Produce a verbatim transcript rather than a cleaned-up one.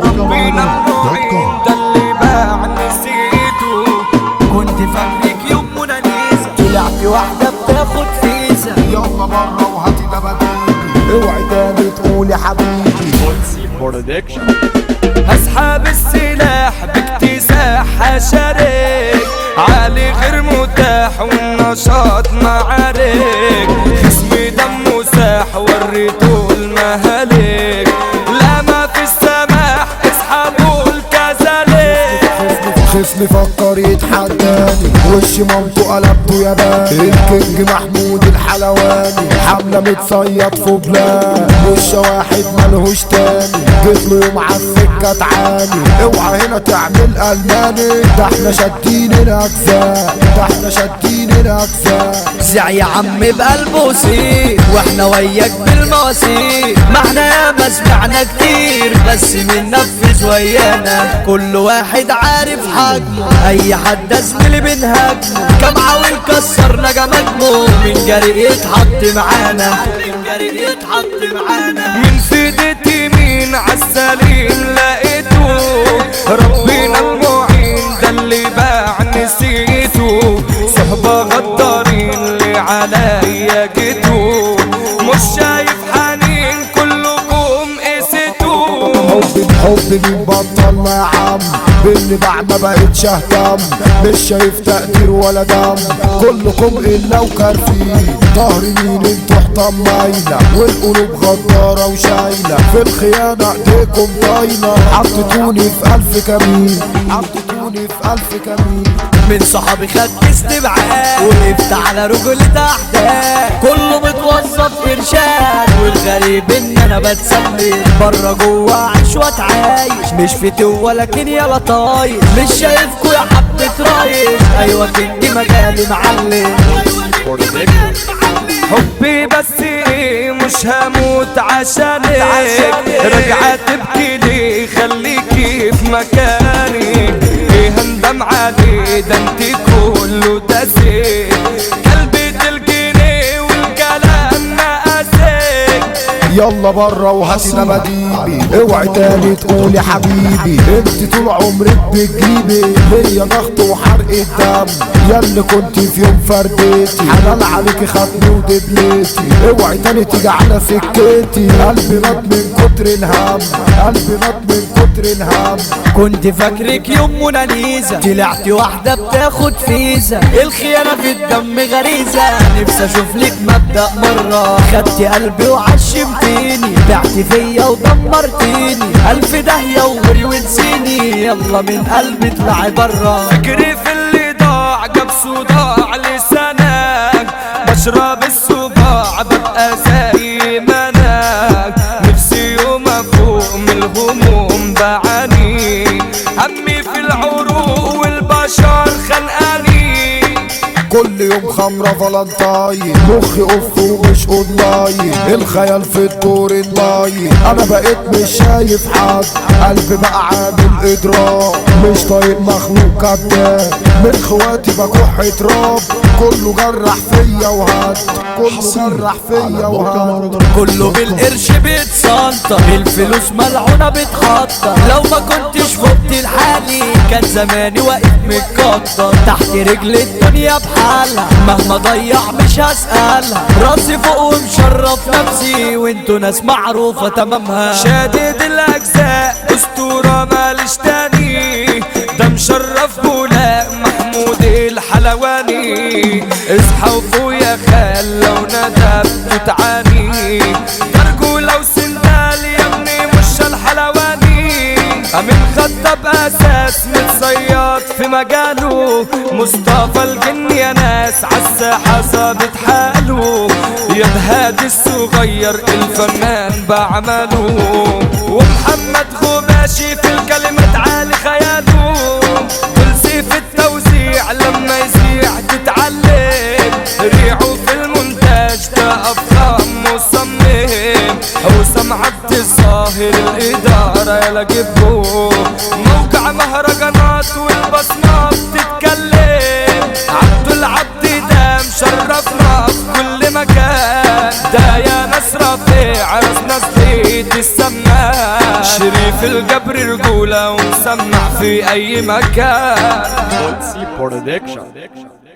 ربنا المعين ده اللي باع نسيته. كنت فاكرك يوم منانيزة طلعت واحدة بتاخد فيزا. يلا برا وهاتي ده بديلي، اوعي تاني تقولي حبيبي. هسحب السلاح باكتساح هشارك، عالي غير متاح والنشاط معارك. خصمي دمه ساح وريته المهالك، لا ما في السماح اسحبوا الكذلك. خصمي فكر يتحداني، وش مامته قلبته ياباني. الكينج محمود الحلواني حملة متصيد في بلاد، وش واحد ملهوش تاني. جيتله يوم عالسكة تعاني، اوعى هنا تعمل ألماني. ده احنا شادين الأجزاء، ده احنا شادين الأجزاء. زع يا عم بقلبه سيف واحنا وياك بالمواسير. ما احنا ياما سمعنا كتير بس بننفذ ويانا. كل واحد عارف حجمه، اي حد زميلي بنهاجمه. كم عاول كسرنا جماجمه، من جري يتحط معانا، من جري يتحط معانا. من فدت يمين عالسليم لقيته، ربنا المعين ده اللي باع نسيته. صحبة غدارين اللي عليا جيتوا، مش شايف حنين كلكم قسيتوا. حبي بحبي بيبطل يا عم، باللي بعد ما بقتش اهتم. مش شايف تقدير ولا دم، كلكم الا وكارفين. ظهر مين انتوا حطام مايلة، والقلوب غدارة وشايلة. في الخيانة ايديكم طايلة، حطيتوني في الف كمين، حطيتوني في الف كمين. من صحابي خدت استبعاد، وقفت على رجل تحتاه. كله متوظف ارشاد، والغريب ان انا بتسمي. بره جوه عايش واتعايش، مش فتو ولكن يلا طايش. مش شايفكوا يا حبة رايش، ايوه كني مجالي معلم. حبي بس ايه مش هموت عشانك. رجعت تبكي ليه خليكي في مكانك. ايه هندم عليه ده انت كله تسيك. قلبي الجنيه والكلام مقاسيك. يلا برا وهاتي نباديبي، اوعي تاني تقولي حبيبي. انت طول عمرك بتجيبي ليا ضغط وحرق الدم. ياللي كنت في يوم فرديتي، حلال عليكي خدني ودبلتي. اوعي تاني تيجي على سكتي، قلبي مات من كتر الهم، قلبي مات من كتر الهم. كنت فاكرك يوم منانيزة طلعت واحدة بتاخد فيزا. الخيانة في الدم غريزة، نفسي اشوف لك مبدأ مرة. خدت قلبي وعشمتيني، بعت فيا ودمرتيني. الف داهية وغري ونسيني، يلا من قلبي اطلعي برا. فكري في اللي ضاع جاب صداع لسانك. بشرب الصباع ببقى زي ما انا. نفسي يوم افوق من الهموم بعاني. همي في العروق والبشر خنقاني. كل يوم خمرة فالنتاين، مخي اوف ومش اونلاين. الخيال في الدور الناين، انا بقيت مش شايف حد. قلبي بقى عامل ادراك، مش طايق مخلوق كداب. من خواتي بكح تراب، كله جرح فيا وهد، كله جرح فيا وهد. كله بالقرش بيتصنطر، الفلوس ملعونة بتخطر. لو ما كنتش فقت لحالي كان زماني واقف متكتر. تحت رجل الدنيا بحالها، مهما ضيع مش هسألها. راسي فوق ومشرف نفسي، وانتوا ناس معروفة تمامها. شادد الاجزاء اسطورة مالش تاني، ده مشرف بولاق محمود الحلواني. اصحى وفوق يا خال لو ندبت تعاني. رجولة وسندال يا ابني مش الحلواني. امين خطب اساس متصيد في مجاله. مصطفى الجن يا ناس عالساحة ظابط حاله. يا هادي الصغير الفنان بعمله. ومحمد غباشي في الكلمات عالي خياله. كل سيف التوزيع لما يزيع تتعلم. ريعه في المونتاج ده افخام مصمم. حسام عبد الظاهر الاداره يلا جيبوه. موقع مهرجانات والبصمات تتكلم. عبد العبد ده مشرفنا في كل مكان. ده يا ناس رفيع راس ناس بيت السمان. شريف اللي في الجبر رجولة ومسمع في اي مكان. Bolt C Production.